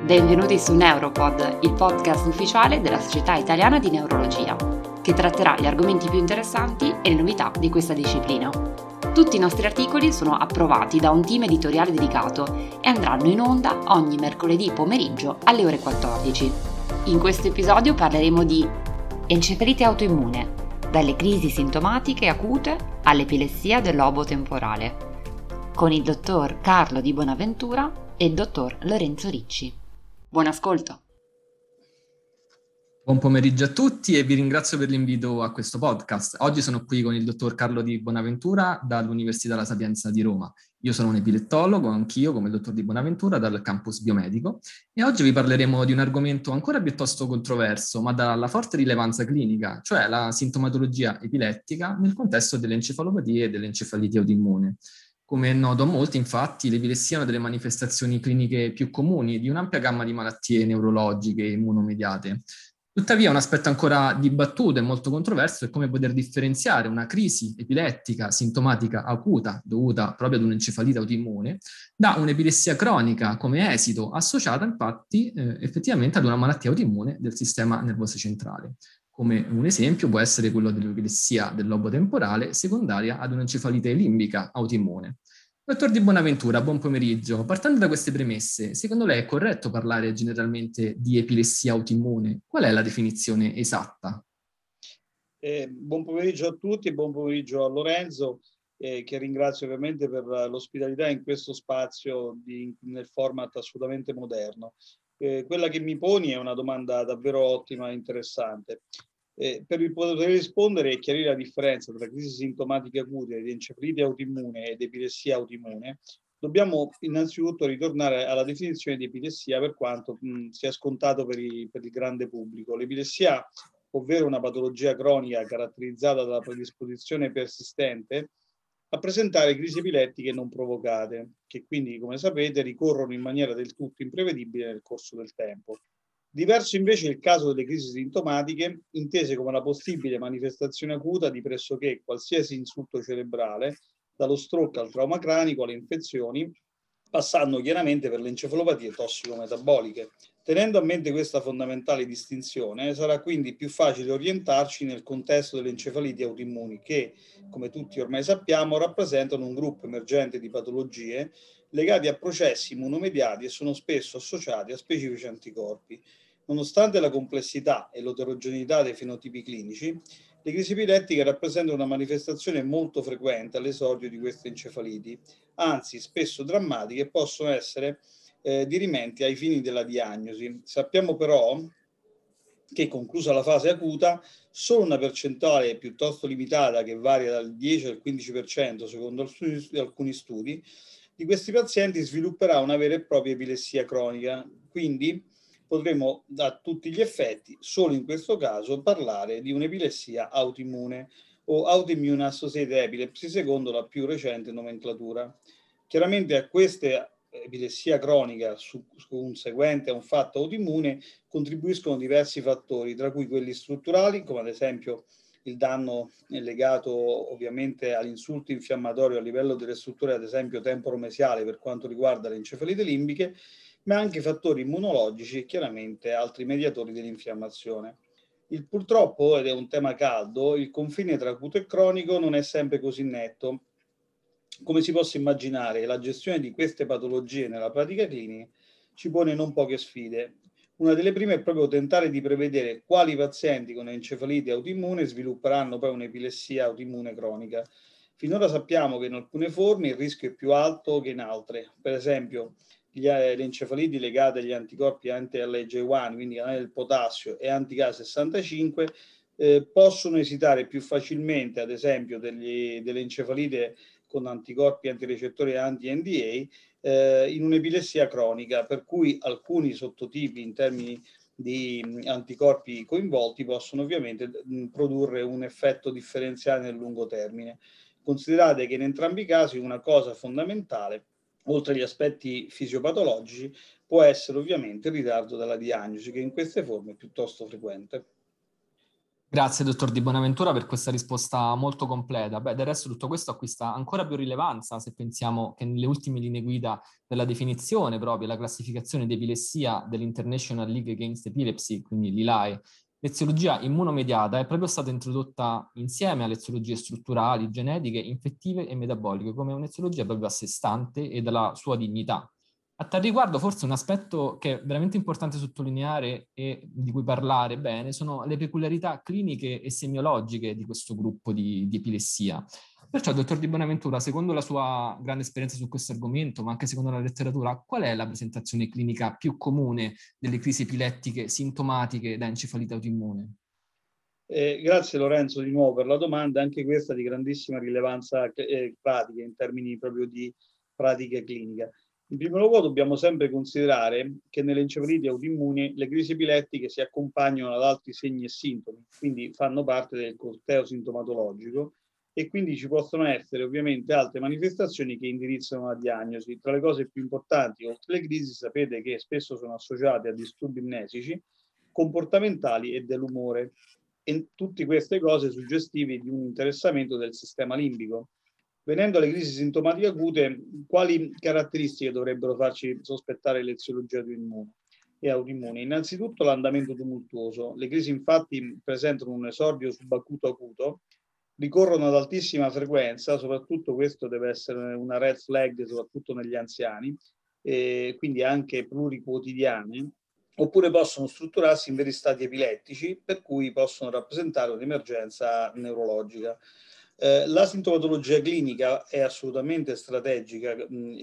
Benvenuti su Neuropod, il podcast ufficiale della Società Italiana di Neurologia, che tratterà gli argomenti più interessanti e le novità di questa disciplina. Tutti i nostri articoli sono approvati da un team editoriale dedicato e andranno in onda ogni mercoledì pomeriggio alle ore 14. In questo episodio parleremo di encefalite autoimmune, dalle crisi sintomatiche acute all'epilessia del lobo temporale, con il dottor Carlo Di Bonaventura e il dottor Lorenzo Ricci. Buon ascolto! Buon pomeriggio a tutti e vi ringrazio per l'invito a questo podcast. Oggi sono qui con il dottor Carlo Di Bonaventura dall'Università La Sapienza di Roma. Io sono un epilettologo, anch'io come il dottor Di Bonaventura, dal campus biomedico, e oggi vi parleremo di un argomento ancora piuttosto controverso, ma dalla forte rilevanza clinica, cioè la sintomatologia epilettica nel contesto delle encefalopatie e delle encefaliti autoimmune. Come è noto a molti, infatti, l'epilessia è una delle manifestazioni cliniche più comuni di un'ampia gamma di malattie neurologiche e immunomediate. Tuttavia, un aspetto ancora dibattuto e molto controverso è come poter differenziare una crisi epilettica sintomatica acuta dovuta proprio ad un'encefalite autoimmune da un'epilessia cronica come esito associata infatti effettivamente ad una malattia autoimmune del sistema nervoso centrale. Come un esempio può essere quello dell'epilessia del lobo temporale secondaria ad un'encefalite limbica autoimmune. Dottor Di Bonaventura, buon pomeriggio. Partendo da queste premesse, secondo lei è corretto parlare generalmente di epilessia autoimmune? Qual è la definizione esatta? Buon pomeriggio a tutti e buon pomeriggio a Lorenzo, che ringrazio ovviamente per l'ospitalità in questo spazio nel format assolutamente moderno. Quella che mi poni è una domanda davvero ottima e interessante. Per poter rispondere e chiarire la differenza tra crisi sintomatiche acute di encefalite autoimmune ed epilessia autoimmune, dobbiamo innanzitutto ritornare alla definizione di epilessia per quanto sia scontato per il grande pubblico. L'epilessia, ovvero una patologia cronica caratterizzata dalla predisposizione persistente a presentare crisi epilettiche non provocate, che quindi, come sapete, ricorrono in maniera del tutto imprevedibile nel corso del tempo. Diverso invece è il caso delle crisi sintomatiche, intese come la possibile manifestazione acuta di pressoché qualsiasi insulto cerebrale, dallo stroke al trauma cranico alle infezioni, passando chiaramente per le encefalopatie tossico-metaboliche. Tenendo a mente questa fondamentale distinzione, sarà quindi più facile orientarci nel contesto delle encefaliti autoimmuni che, come tutti ormai sappiamo, rappresentano un gruppo emergente di patologie legati a processi immunomediati e sono spesso associati a specifici anticorpi. Nonostante la complessità e l'eterogeneità dei fenotipi clinici, le crisi epilettiche rappresentano una manifestazione molto frequente all'esordio di queste encefaliti, anzi spesso drammatiche, e possono essere dirimenti ai fini della diagnosi. Sappiamo però che, conclusa la fase acuta, solo una percentuale piuttosto limitata, che varia dal 10 al 15% secondo alcuni studi, di questi pazienti svilupperà una vera e propria epilessia cronica. Quindi potremo a tutti gli effetti, solo in questo caso, parlare di un'epilessia autoimmune o autoimmune associated epilepsy secondo la più recente nomenclatura. Chiaramente a queste epilessia cronica conseguente a un fatto autoimmune contribuiscono diversi fattori, tra cui quelli strutturali, come ad esempio il danno è legato ovviamente all'insulto infiammatorio a livello delle strutture, ad esempio temporomesiale per quanto riguarda le encefalite limbiche, ma anche fattori immunologici e chiaramente altri mediatori dell'infiammazione. Purtroppo, ed è un tema caldo, il confine tra acuto e cronico non è sempre così netto. Come si possa immaginare, la gestione di queste patologie nella pratica clinica ci pone non poche sfide. Una delle prime è proprio tentare di prevedere quali pazienti con encefalite autoimmune svilupperanno poi un'epilessia autoimmune cronica. Finora sappiamo che in alcune forme il rischio è più alto che in altre. Per esempio, le encefaliti legate agli anticorpi anti-LG1, quindi canale del potassio, e anti-K65, possono esitare più facilmente, ad esempio, delle encefalite con anticorpi antirecettori anti-NDA in un'epilessia cronica, per cui alcuni sottotipi in termini di anticorpi coinvolti possono ovviamente produrre un effetto differenziale nel lungo termine. Considerate che in entrambi i casi una cosa fondamentale, oltre agli aspetti fisiopatologici, può essere ovviamente il ritardo della diagnosi, che in queste forme è piuttosto frequente. Grazie, dottor Di Bonaventura, per questa risposta molto completa. Del resto tutto questo acquista ancora più rilevanza se pensiamo che nelle ultime linee guida della definizione proprio, la classificazione di epilessia dell'International League Against Epilepsy, quindi l'ILAE, l'eziologia immunomediata è proprio stata introdotta insieme alle eziologie strutturali, genetiche, infettive e metaboliche come un'eziologia proprio a sé stante e dalla sua dignità. A tal riguardo, forse un aspetto che è veramente importante sottolineare e di cui parlare bene sono le peculiarità cliniche e semiologiche di questo gruppo di epilessia. Perciò, dottor Di Bonaventura, secondo la sua grande esperienza su questo argomento, ma anche secondo la letteratura, qual è la presentazione clinica più comune delle crisi epilettiche sintomatiche da encefalite autoimmune? Grazie Lorenzo di nuovo per la domanda, anche questa di grandissima rilevanza pratica in termini proprio di pratica clinica. In primo luogo dobbiamo sempre considerare che nelle encefaliti autoimmuni le crisi epilettiche si accompagnano ad altri segni e sintomi, quindi fanno parte del corteo sintomatologico e quindi ci possono essere ovviamente altre manifestazioni che indirizzano la diagnosi. Tra le cose più importanti, oltre le crisi, sapete che spesso sono associate a disturbi mnesici, comportamentali e dell'umore. E tutte queste cose suggestivi di un interessamento del sistema limbico. Venendo alle crisi sintomatiche acute, quali caratteristiche dovrebbero farci sospettare l'eziologia autoimmune? Innanzitutto l'andamento tumultuoso. Le crisi infatti presentano un esordio subacuto-acuto, ricorrono ad altissima frequenza, soprattutto questo deve essere una red flag soprattutto negli anziani, quindi anche pluriquotidiane, oppure possono strutturarsi in veri stati epilettici, per cui possono rappresentare un'emergenza neurologica. La sintomatologia clinica è assolutamente strategica,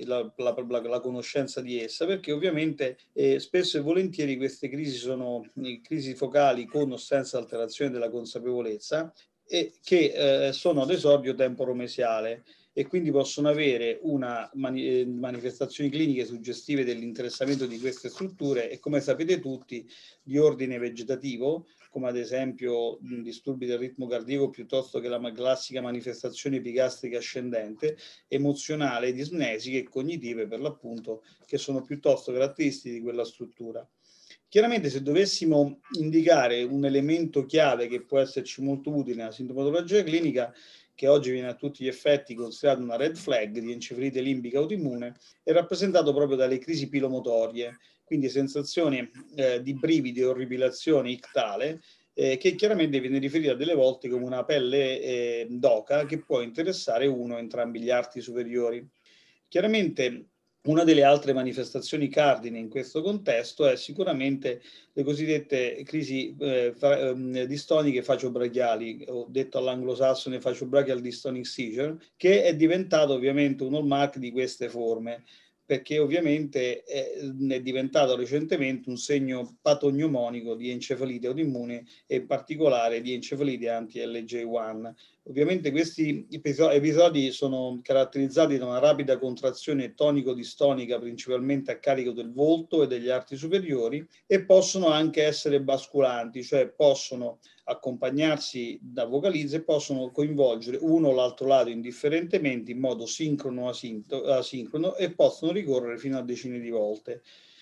la conoscenza di essa, perché ovviamente spesso e volentieri queste crisi sono crisi focali con o senza alterazione della consapevolezza e che sono ad esordio temporomesiale e quindi possono avere una manifestazioni cliniche suggestive dell'interessamento di queste strutture e, come sapete tutti, di ordine vegetativo, come ad esempio disturbi del ritmo cardiaco piuttosto che la classica manifestazione epigastrica ascendente, emozionale, disnesiche e cognitive per l'appunto, che sono piuttosto caratteristiche di quella struttura. Chiaramente se dovessimo indicare un elemento chiave che può esserci molto utile nella sintomatologia clinica, che oggi viene a tutti gli effetti considerato una red flag di encefalite limbica autoimmune, è rappresentato proprio dalle crisi pilomotorie, quindi sensazioni di brividi, orripilazione ictale, che chiaramente viene riferita delle volte come una pelle d'oca che può interessare uno o entrambi gli arti superiori. Chiaramente una delle altre manifestazioni cardine in questo contesto è sicuramente le cosiddette crisi distoniche faciobrachiali, o detto all'anglosassone faciobrachial dystonic seizure, che è diventato ovviamente un hallmark di queste forme, perché ovviamente è diventato recentemente un segno patognomonico di encefalite autoimmune e in particolare di encefalite anti-LJ1. Ovviamente questi episodi sono caratterizzati da una rapida contrazione tonico-distonica principalmente a carico del volto e degli arti superiori e possono anche essere basculanti, cioè possono accompagnarsi da vocalizze e possono coinvolgere uno o l'altro lato indifferentemente in modo sincrono o asincrono e possono ricorrere fino a decine di volte.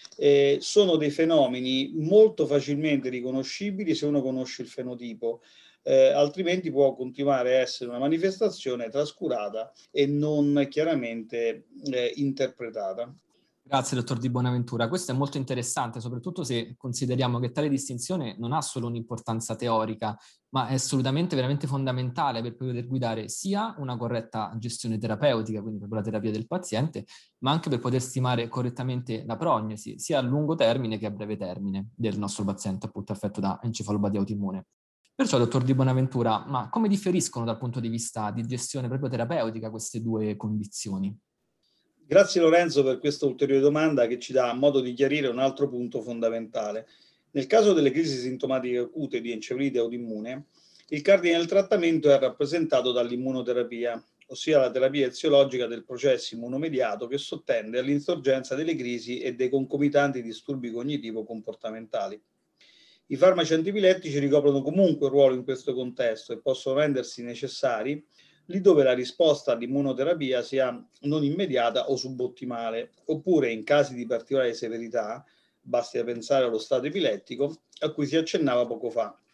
Sono dei fenomeni molto facilmente riconoscibili se uno conosce il fenotipo. Altrimenti può continuare a essere una manifestazione trascurata e non chiaramente interpretata. Grazie, dottor Di Bonaventura. Questo è molto interessante, soprattutto se consideriamo che tale distinzione non ha solo un'importanza teorica, ma è assolutamente veramente fondamentale per poter guidare sia una corretta gestione terapeutica, quindi proprio la terapia del paziente, ma anche per poter stimare correttamente la prognosi, sia a lungo termine che a breve termine del nostro paziente, appunto affetto da encefalopatia autoimmune. Perciò, dottor Di Bonaventura, ma come differiscono dal punto di vista di gestione proprio terapeutica queste due condizioni? Grazie Lorenzo per questa ulteriore domanda che ci dà modo di chiarire un altro punto fondamentale. Nel caso delle crisi sintomatiche acute di encefalite autoimmune, il cardine del trattamento è rappresentato dall'immunoterapia, ossia la terapia eziologica del processo immunomediato che sottende all'insorgenza delle crisi e dei concomitanti disturbi cognitivo-comportamentali. I farmaci antipilettici ricoprono comunque un ruolo in questo contesto e possono rendersi necessari lì dove la risposta all'immunoterapia sia non immediata o subottimale, oppure in casi di particolare severità, basti pensare allo stato epilettico, a cui si accennava poco fa.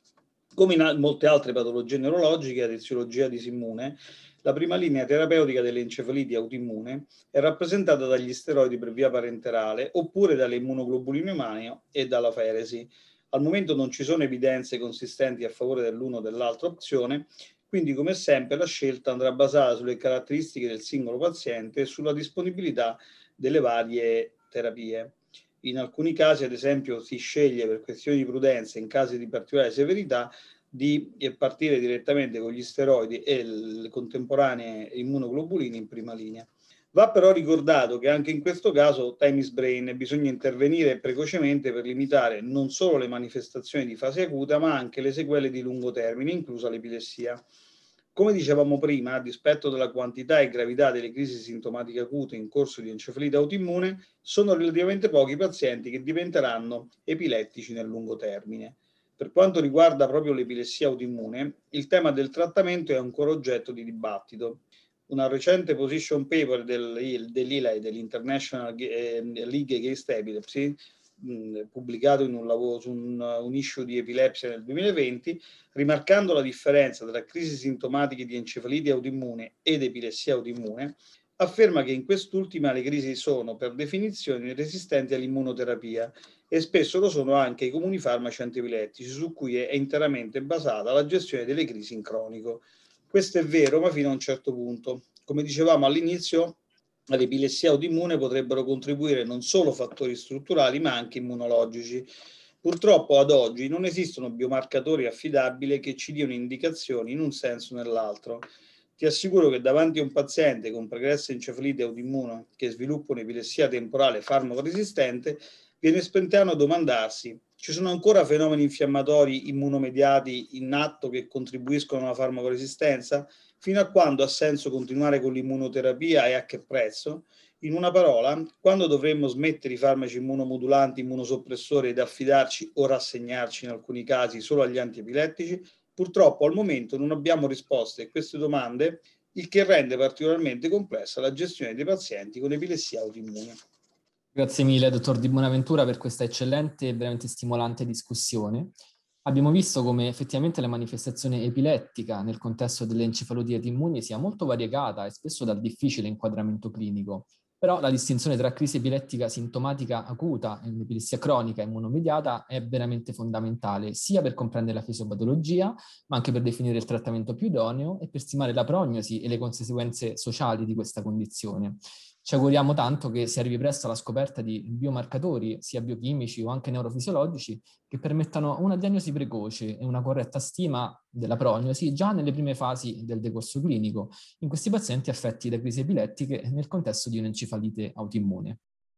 Come in molte altre patologie neurologiche ad eziologia disimmune, la prima linea terapeutica dell'encefalite autoimmune è rappresentata dagli steroidi per via parenterale oppure dalle immunoglobuline umane e dalla feresi. Al momento non ci sono evidenze consistenti a favore dell'una o dell'altra opzione, quindi come sempre la scelta andrà basata sulle caratteristiche del singolo paziente e sulla disponibilità delle varie terapie. In alcuni casi, ad esempio, si sceglie per questioni di prudenza, in casi di particolare severità, di partire direttamente con gli steroidi e le contemporanee immunoglobuline in prima linea. Va però ricordato che anche in questo caso time is brain, bisogna intervenire precocemente per limitare non solo le manifestazioni di fase acuta, ma anche le sequele di lungo termine, inclusa l'epilessia. Come dicevamo prima, a dispetto della quantità e gravità delle crisi sintomatiche acute in corso di encefalite autoimmune, sono relativamente pochi i pazienti che diventeranno epilettici nel lungo termine. Per quanto riguarda proprio l'epilessia autoimmune, il tema del trattamento è ancora oggetto di dibattito. Una recente position paper dell'ILAE, dell'International League Against Epilepsy, pubblicato in un lavoro su un issue di epilepsia nel 2020, rimarcando la differenza tra crisi sintomatiche di encefalite autoimmune ed epilessia autoimmune, afferma che in quest'ultima le crisi sono per definizione resistenti all'immunoterapia e spesso lo sono anche i comuni farmaci antiepilettici su cui è interamente basata la gestione delle crisi in cronico. Questo è vero, ma fino a un certo punto. Come dicevamo all'inizio, all'epilessia autoimmune potrebbero contribuire non solo fattori strutturali, ma anche immunologici. Purtroppo ad oggi non esistono biomarcatori affidabili che ci diano indicazioni in un senso o nell'altro. Ti assicuro che davanti a un paziente con pregressa encefalite autoimmune che sviluppa un'epilessia temporale farmacoresistente, viene spontaneo a domandarsi: ci sono ancora fenomeni infiammatori immunomediati in atto che contribuiscono alla farmacoresistenza? Fino a quando ha senso continuare con l'immunoterapia e a che prezzo? In una parola, quando dovremmo smettere i farmaci immunomodulanti, immunosoppressori ed affidarci o rassegnarci in alcuni casi solo agli antiepilettici? Purtroppo al momento non abbiamo risposte a queste domande, il che rende particolarmente complessa la gestione dei pazienti con epilessia autoimmune. Grazie mille, dottor Di Bonaventura, per questa eccellente e veramente stimolante discussione. Abbiamo visto come effettivamente la manifestazione epilettica nel contesto delle encefalotie autoimmuni sia molto variegata e spesso dal difficile inquadramento clinico. Però la distinzione tra crisi epilettica sintomatica acuta e un'epilessia cronica immunomediata è veramente fondamentale, sia per comprendere la fisiopatologia, ma anche per definire il trattamento più idoneo e per stimare la prognosi e le conseguenze sociali di questa condizione. Ci auguriamo tanto che si arrivi presto alla scoperta di biomarcatori, sia biochimici o anche neurofisiologici, che permettano una diagnosi precoce e una corretta stima della prognosi già nelle prime fasi del decorso clinico, in questi pazienti affetti da crisi epilettiche nel contesto di un'encefalite autoimmune.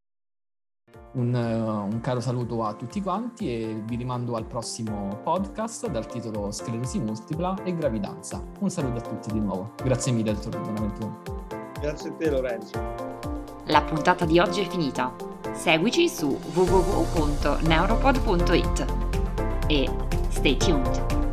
Un caro saluto a tutti quanti e vi rimando al prossimo podcast dal titolo Sclerosi multipla e gravidanza. Un saluto a tutti di nuovo. Grazie mille, dottor Bonaventura. Grazie a te, Lorenzo. La puntata di oggi è finita. Seguici su www.neuropod.it e stay tuned!